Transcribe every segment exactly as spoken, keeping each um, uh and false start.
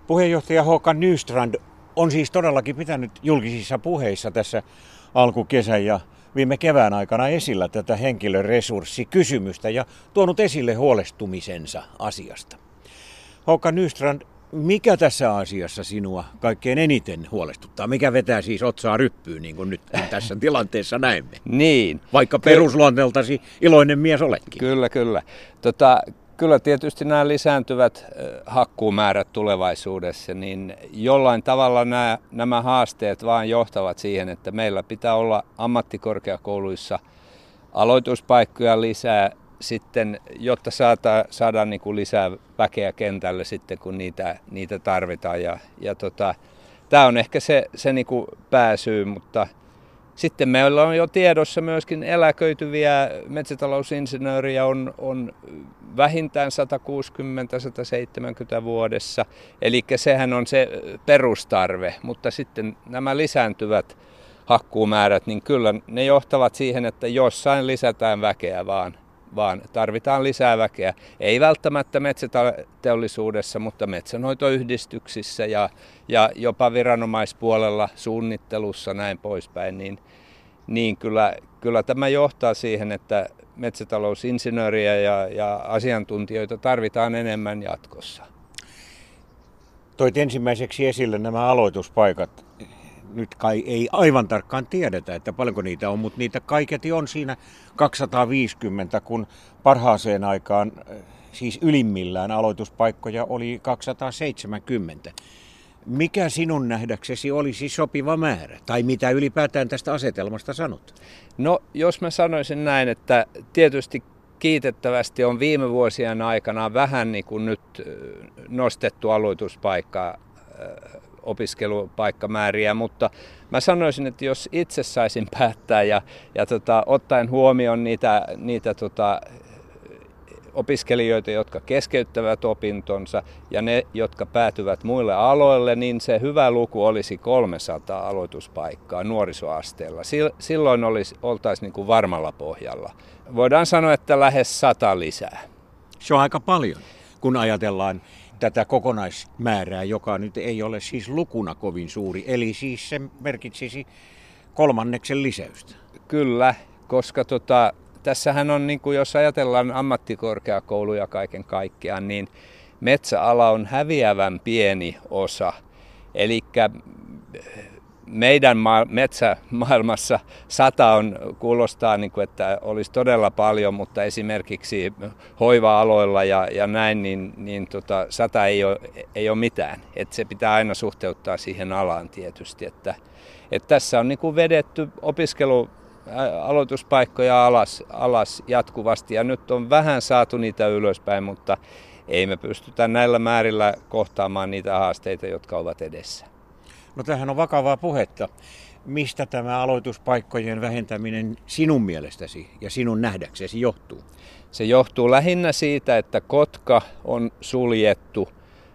Puheenjohtaja Håkan Nystrand on siis todellakin pitänyt julkisissa puheissa tässä alkukesän ja viime kevään aikana esillä tätä henkilöresurssikysymystä ja tuonut esille huolestumisensa asiasta. Håkan Nystrand, mikä tässä asiassa sinua kaikkein eniten huolestuttaa? Mikä vetää siis otsaa ryppyyn, niin kuin nyt tässä tilanteessa näemme? Niin. Vaikka perusluonteeltasi iloinen mies oletkin. Kyllä, kyllä. Tota, kyllä tietysti nämä lisääntyvät hakkuumäärät tulevaisuudessa, niin jollain tavalla nämä, nämä haasteet vaan johtavat siihen, että meillä pitää olla ammattikorkeakouluissa aloituspaikkoja lisää, sitten, jotta saada, saadaan niin kuin lisää väkeä kentälle sitten, kun niitä, niitä tarvitaan. Ja, ja tota, tämä on ehkä se, se niin kuin pääsyy, mutta sitten meillä on jo tiedossa myöskin eläköityviä metsätalousinsinööriä on, on vähintään sata kuusikymmentä sata seitsemänkymmentä vuodessa. Eli sehän on se perustarve, mutta sitten nämä lisääntyvät hakkuumäärät, niin kyllä ne johtavat siihen, että jossain lisätään väkeä vaan. vaan tarvitaan lisää väkeä. Ei välttämättä metsäteollisuudessa, mutta metsänhoitoyhdistyksissä ja, ja jopa viranomaispuolella suunnittelussa näin poispäin, niin, niin kyllä, kyllä tämä johtaa siihen, että metsätalousinsinööriä ja, ja asiantuntijoita tarvitaan enemmän jatkossa. Toit ensimmäiseksi esille nämä aloituspaikat. Nyt kai ei aivan tarkkaan tiedetä, että paljonko niitä on, mutta niitä kaiketi on siinä kaksisataaviisikymmentä, kun parhaaseen aikaan, siis ylimmillään aloituspaikkoja oli kaksisataaseitsemänkymmentä. Mikä sinun nähdäksesi olisi sopiva määrä, tai mitä ylipäätään tästä asetelmasta sanot? No, jos mä sanoisin näin, että tietysti kiitettävästi on viime vuosien aikana vähän niin kuin nyt nostettu aloituspaikkaa, opiskelupaikkamääriä, mutta mä sanoisin, että jos itse saisin päättää ja, ja tota, ottaen huomioon niitä, niitä tota, opiskelijoita, jotka keskeyttävät opintonsa ja ne, jotka päätyvät muille aloille, niin se hyvä luku olisi kolmesataa aloituspaikkaa nuorisoasteella. Silloin olisi, oltaisiin niin kuin varmalla pohjalla. Voidaan sanoa, että lähes sata lisää. Se on aika paljon, kun ajatellaan tätä kokonaismäärää, joka nyt ei ole siis lukuna kovin suuri, eli siis se merkitsisi kolmanneksen lisäystä. Kyllä, koska tota, tässähän on, niin kuin jos ajatellaan ammattikorkeakouluja kaiken kaikkiaan, niin metsäala on häviävän pieni osa. Eli meidän ma- metsämaailmassa sata on, kuulostaa, niin kuin, että olisi todella paljon, mutta esimerkiksi hoiva-aloilla ja, ja näin, niin, niin tota, sata ei ole, ei ole mitään. Et se pitää aina suhteuttaa siihen alaan tietysti. Että, että tässä on niin kuin vedetty opiskelu aloituspaikkoja alas, alas jatkuvasti ja nyt on vähän saatu niitä ylöspäin, mutta ei me pystytä näillä määrillä kohtaamaan niitä haasteita, jotka ovat edessä. No tämähän on vakavaa puhetta. Mistä tämä aloituspaikkojen vähentäminen sinun mielestäsi ja sinun nähdäksesi johtuu? Se johtuu lähinnä siitä, että Kotka on suljettu.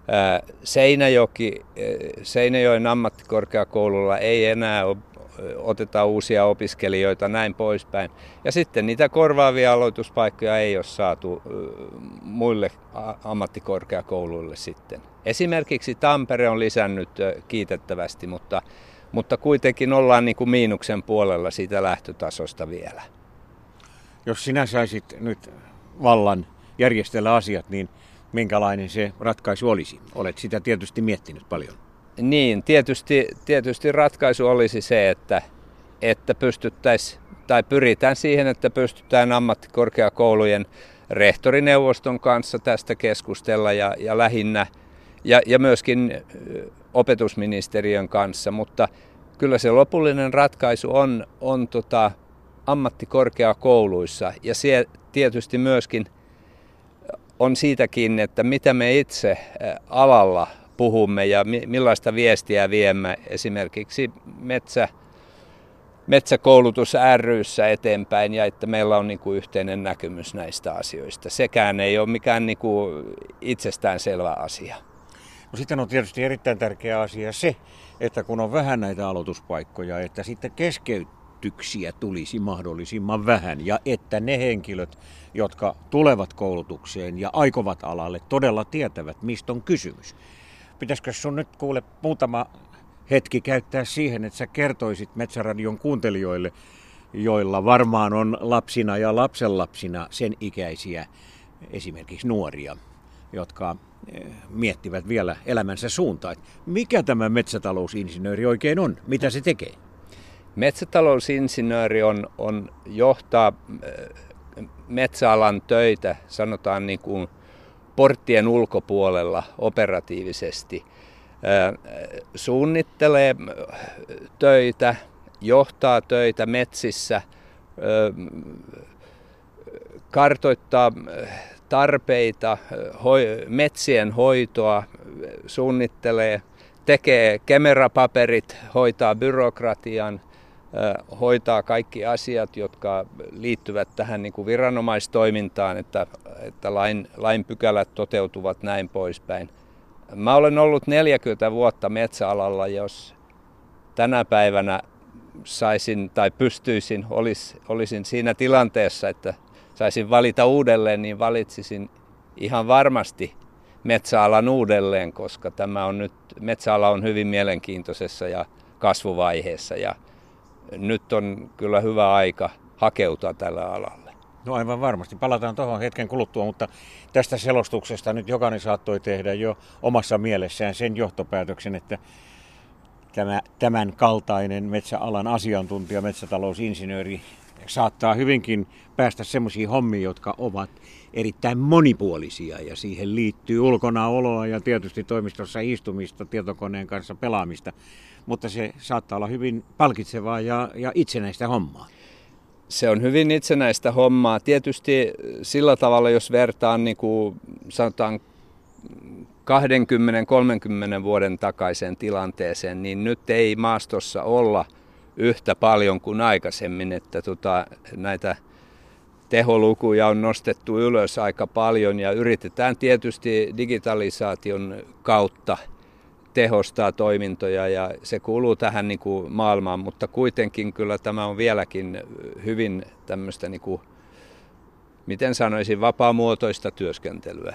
Seinäjoki, Seinäjoen ammattikorkeakoululla ei enää oteta uusia opiskelijoita näin poispäin. Ja sitten niitä korvaavia aloituspaikkoja ei ole saatu muille ammattikorkeakouluille sitten. Esimerkiksi Tampere on lisännyt kiitettävästi, mutta, mutta kuitenkin ollaan niin kuin miinuksen puolella siitä lähtötasosta vielä. Jos sinä saisit nyt vallan järjestellä asiat, niin minkälainen se ratkaisu olisi? Olet sitä tietysti miettinyt paljon. Niin, tietysti, tietysti ratkaisu olisi se, että, että pystyttäisiin tai pyritään siihen, että pystytään ammattikorkeakoulujen rehtorineuvoston kanssa tästä keskustella ja, ja lähinnä ja, ja myöskin opetusministeriön kanssa, mutta kyllä se lopullinen ratkaisu on, on tota, ammattikorkeakouluissa ja se tietysti myöskin on siitäkin, että mitä me itse alalla puhumme ja millaista viestiä viemme esimerkiksi metsä, metsäkoulutus ry:ssä eteenpäin ja että meillä on niin kuin yhteinen näkemys näistä asioista. Sekään ei ole mikään niin kuin itsestäänselvä asia. No sitten on tietysti erittäin tärkeä asia se, että kun on vähän näitä aloituspaikkoja, että sitten keskeytyksiä tulisi mahdollisimman vähän ja että ne henkilöt, jotka tulevat koulutukseen ja aikovat alalle, todella tietävät, mistä on kysymys. pitäisikö sun nyt kuule muutama hetki käyttää siihen, että sä kertoisit Metsäradion kuuntelijoille, joilla varmaan on lapsina ja lapsenlapsina sen ikäisiä, esimerkiksi nuoria, jotka miettivät vielä elämänsä suuntaan. Mikä tämä metsätalousinsinööri oikein on? Mitä se tekee? Metsätalousinsinööri on, on johtaa metsäalan töitä, sanotaan niin kuin porttien ulkopuolella operatiivisesti. Suunnittelee töitä, johtaa töitä metsissä, kartoittaa tarpeita, metsien hoitoa, suunnittelee, tekee Kemera-paperit, hoitaa byrokratian, hoitaa kaikki asiat, jotka liittyvät tähän niin kuin viranomaistoimintaan, että, että lain, lain pykälät toteutuvat näin poispäin. Mä olen ollut neljäkymmentä vuotta metsäalalla, jos tänä päivänä saisin tai pystyisin, olis, olisin siinä tilanteessa, että saisin valita uudelleen, niin valitsisin ihan varmasti metsäalan uudelleen, koska tämä on nyt, metsäala on hyvin mielenkiintoisessa ja kasvuvaiheessa ja nyt on kyllä hyvä aika hakeutua tällä alalle. No aivan varmasti. Palataan tuohon hetken kuluttua, mutta tästä selostuksesta nyt jokainen saattoi tehdä jo omassa mielessään sen johtopäätöksen, että tämä, tämän kaltainen metsäalan asiantuntija, metsätalousinsinööri saattaa hyvinkin päästä semmoisiin hommiin, jotka ovat erittäin monipuolisia ja siihen liittyy ulkonaoloa ja tietysti toimistossa istumista, tietokoneen kanssa pelaamista, mutta se saattaa olla hyvin palkitsevaa ja, ja itsenäistä hommaa. Se on hyvin itsenäistä hommaa. Tietysti sillä tavalla, jos vertaan niin kuin sanotaan kaksikymmentä kolmekymmentä vuoden takaiseen tilanteeseen, niin nyt ei maastossa olla yhtä paljon kuin aikaisemmin, että tota, näitä teholukuja on nostettu ylös aika paljon ja yritetään tietysti digitalisaation kautta tehostaa toimintoja ja se kuuluu tähän niin kuin maailmaan, mutta kuitenkin kyllä tämä on vieläkin hyvin tämmöistä, niin kuin, miten sanoisin, vapaamuotoista työskentelyä.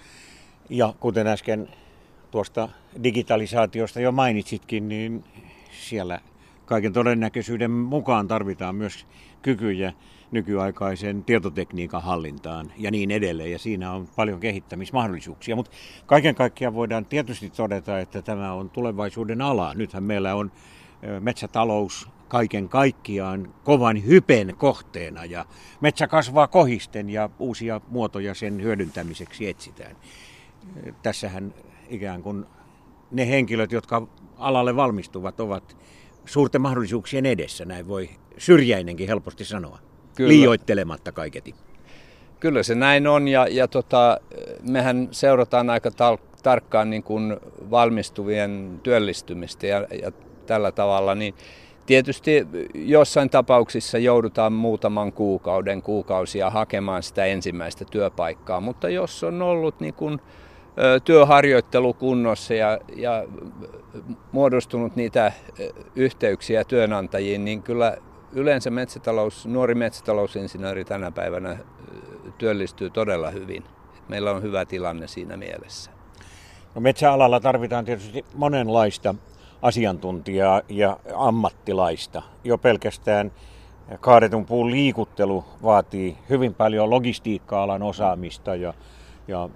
Ja kuten äsken tuosta digitalisaatiosta jo mainitsitkin, niin siellä kaiken todennäköisyyden mukaan tarvitaan myös kykyjä nykyaikaisen tietotekniikan hallintaan ja niin edelleen. Ja siinä on paljon kehittämismahdollisuuksia. Mutta kaiken kaikkiaan voidaan tietysti todeta, että tämä on tulevaisuuden ala. Nythän meillä on metsätalous kaiken kaikkiaan kovan hypen kohteena ja metsä kasvaa kohisten ja uusia muotoja sen hyödyntämiseksi etsitään. Tässähän ikään kuin ne henkilöt, jotka alalle valmistuvat, ovat suurten mahdollisuuksien edessä. Näin voi syrjäinenkin helposti sanoa. Kyllä. Liioittelematta kaiketi. Kyllä se näin on ja, ja tota, mehän seurataan aika tal- tarkkaan niin kuin valmistuvien työllistymistä ja, ja tällä tavalla. Niin tietysti jossain tapauksissa joudutaan muutaman kuukauden, kuukausia hakemaan sitä ensimmäistä työpaikkaa, mutta jos on ollut niin kuin työharjoittelu kunnossa ja, ja muodostunut niitä yhteyksiä työnantajiin, niin kyllä yleensä metsätalous, nuori metsätalousinsinööri tänä päivänä työllistyy todella hyvin. Meillä on hyvä tilanne siinä mielessä. No, metsäalalla tarvitaan tietysti monenlaista asiantuntijaa ja ammattilaista. Jo pelkästään kaadetun puun liikuttelu vaatii hyvin paljon logistiikka-alan osaamista ja, ja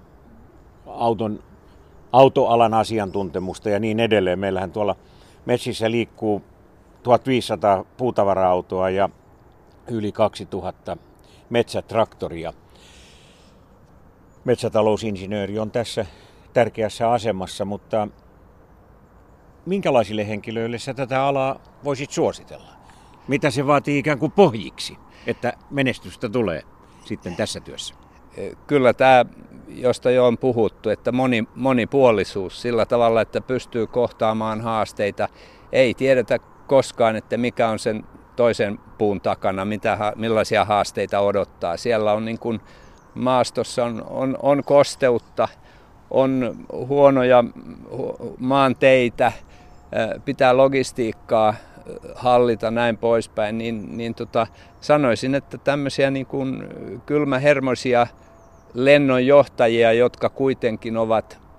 auton, autoalan asiantuntemusta ja niin edelleen. Meillähän tuolla metsissä liikkuu tuhatviisisataa puutavara-autoa ja yli kaksituhatta metsätraktoria. Metsätalousinsinööri on tässä tärkeässä asemassa, mutta minkälaisille henkilöille sä tätä alaa voisit suositella? Mitä se vaatii ikään kuin pohjiksi, että menestystä tulee sitten tässä työssä? Kyllä tämä, josta jo on puhuttu, että moni, monipuolisuus sillä tavalla, että pystyy kohtaamaan haasteita. Ei tiedetä koskaan, että mikä on sen toisen puun takana, mitä, millaisia haasteita odottaa. Siellä on niin kuin maastossa on, on, on kosteutta, on huonoja maanteitä, pitää logistiikkaa hallita näin poispäin, niin, niin tota, sanoisin, että tämmöisiä niin kuin kylmähermoisia lennonjohtajia, jotka kuitenkin ovat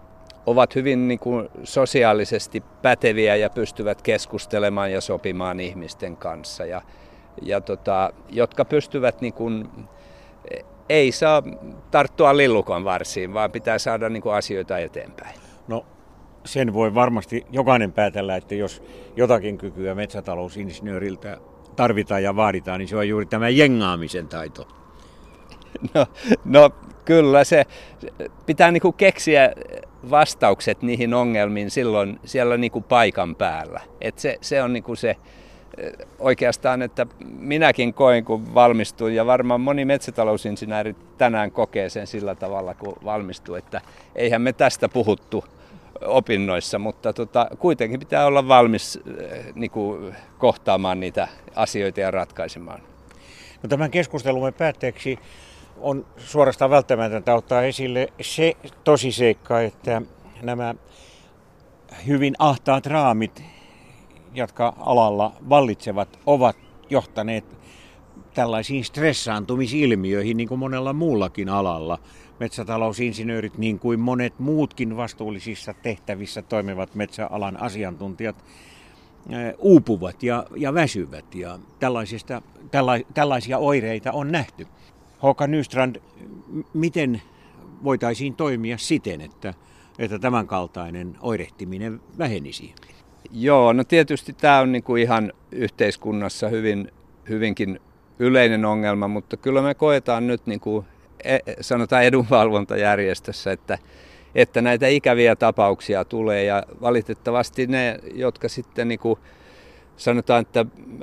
ovat hyvin niin kuin sosiaalisesti päteviä ja pystyvät keskustelemaan ja sopimaan ihmisten kanssa. Ja, ja tota, jotka pystyvät, niin kuin, ei saa tarttua lillukon varsiin, vaan pitää saada niin kuin asioita eteenpäin. No sen voi varmasti jokainen päätellä, että jos jotakin kykyä metsätalousinsinööriltä tarvitaan ja vaaditaan, niin se on juuri tämä jengaamisen taito. No, no kyllä, se pitää niinku keksiä vastaukset niihin ongelmiin silloin siellä niinku paikan päällä. Et se, se on niinku se oikeastaan, että minäkin koin kun valmistuin ja varmaan moni metsätalousinsinööri tänään kokee sen sillä tavalla kun valmistuu, että eihän me tästä puhuttu opinnoissa, mutta tota, kuitenkin pitää olla valmis niinku kohtaamaan niitä asioita ja ratkaisemaan. No, tämän keskustelumme päätteeksi on suorastaan välttämätöntä ottaa esille se tosiseikka, että nämä hyvin ahtaat raamit, jotka alalla vallitsevat, ovat johtaneet tällaisiin stressaantumisilmiöihin niin kuin monella muullakin alalla. Metsätalousinsinöörit, niin kuin monet muutkin vastuullisissa tehtävissä toimivat metsäalan asiantuntijat, uupuvat ja, ja väsyvät ja tällaisista, tälla, tällaisia oireita on nähty. Håkan Nystrand, miten voitaisiin toimia siten, että, että tämän kaltainen oirehtiminen vähenisi? Joo, no tietysti tämä on niinku ihan yhteiskunnassa hyvin, hyvinkin yleinen ongelma, mutta kyllä me koetaan nyt niinku, sanotaan edunvalvontajärjestössä, että että näitä ikäviä tapauksia tulee ja valitettavasti ne, jotka sitten niin kuin sanotaan, että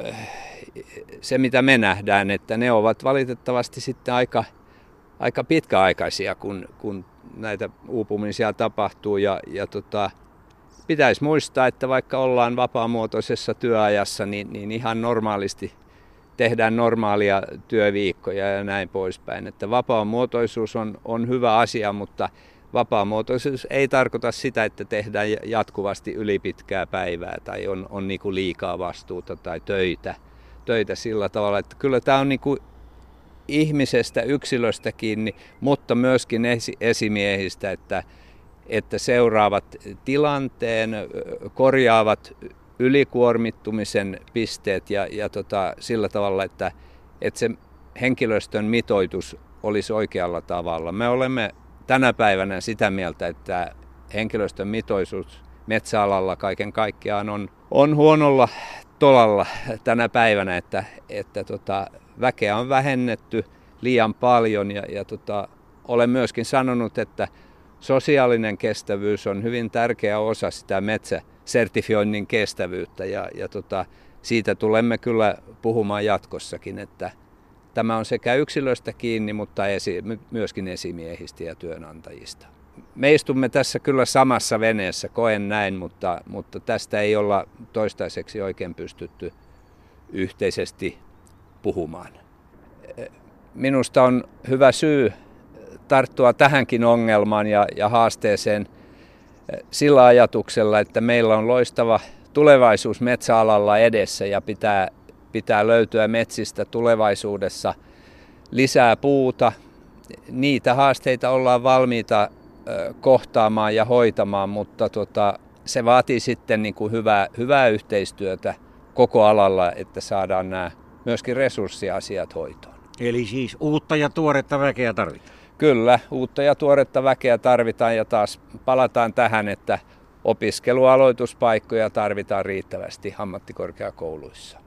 se mitä me nähdään, että ne ovat valitettavasti sitten aika, aika pitkäaikaisia, kun, kun näitä uupumisia tapahtuu ja, ja tota, pitäisi muistaa, että vaikka ollaan vapaamuotoisessa työajassa, niin, niin ihan normaalisti tehdään normaalia työviikkoja ja näin poispäin, että vapaamuotoisuus on, on hyvä asia, mutta vapaamuotoisuus ei tarkoita sitä, että tehdään jatkuvasti ylipitkää päivää tai on, on niin kuin liikaa vastuuta tai töitä, töitä sillä tavalla, että kyllä tämä on niin kuin ihmisestä, yksilöstä kiinni, mutta myöskin esi- esimiehistä, että, että seuraavat tilanteen, korjaavat ylikuormittumisen pisteet ja, ja tota, sillä tavalla, että, että se henkilöstön mitoitus olisi oikealla tavalla. Me olemme tänä päivänä sitä mieltä, että henkilöstön mitoisuus metsäalalla kaiken kaikkiaan on, on huonolla tolalla tänä päivänä, että, että tota, väkeä on vähennetty liian paljon ja, ja tota, olen myöskin sanonut, että sosiaalinen kestävyys on hyvin tärkeä osa sitä metsäsertifioinnin kestävyyttä ja, ja tota, siitä tulemme kyllä puhumaan jatkossakin, että tämä on sekä yksilöstä kiinni, mutta esi- myöskin esimiehistä ja työnantajista. Me istumme tässä kyllä samassa veneessä, koen näin, mutta, mutta tästä ei olla toistaiseksi oikein pystytty yhteisesti puhumaan. Minusta on hyvä syy tarttua tähänkin ongelmaan ja, ja haasteeseen sillä ajatuksella, että meillä on loistava tulevaisuus metsäalalla edessä ja pitää Pitää löytyä metsistä tulevaisuudessa lisää puuta. Niitä haasteita ollaan valmiita kohtaamaan ja hoitamaan, mutta tota, se vaatii sitten niin kuin hyvää, hyvää yhteistyötä koko alalla, että saadaan nämä myöskin resurssiasiat hoitoon. Eli siis uutta ja tuoretta väkeä tarvitaan? Kyllä, uutta ja tuoretta väkeä tarvitaan ja taas palataan tähän, että opiskelualoituspaikkoja tarvitaan riittävästi ammattikorkeakouluissa.